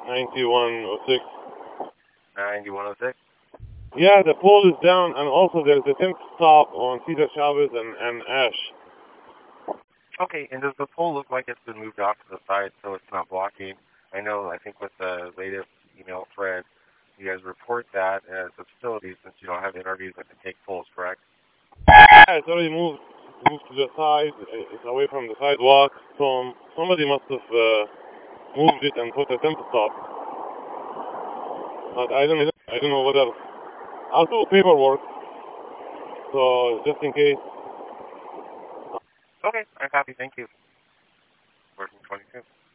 9106. 9106? Yeah, the pole is down, and also there's a temp stop on Cedar Chavez and Ash. Okay, and does the pole look like it's been moved off to the side so it's not blocking? I know, I think with the latest email thread, you guys report that as a facility since you don't have NRVs that can take poles, correct? Yeah, it's already moved to the side. It's away from the sidewalk. So somebody must have moved it and put a temp stop. But I don't know what else. I'll do paperwork. So just in case. Okay, I copy. Thank you. Working 22.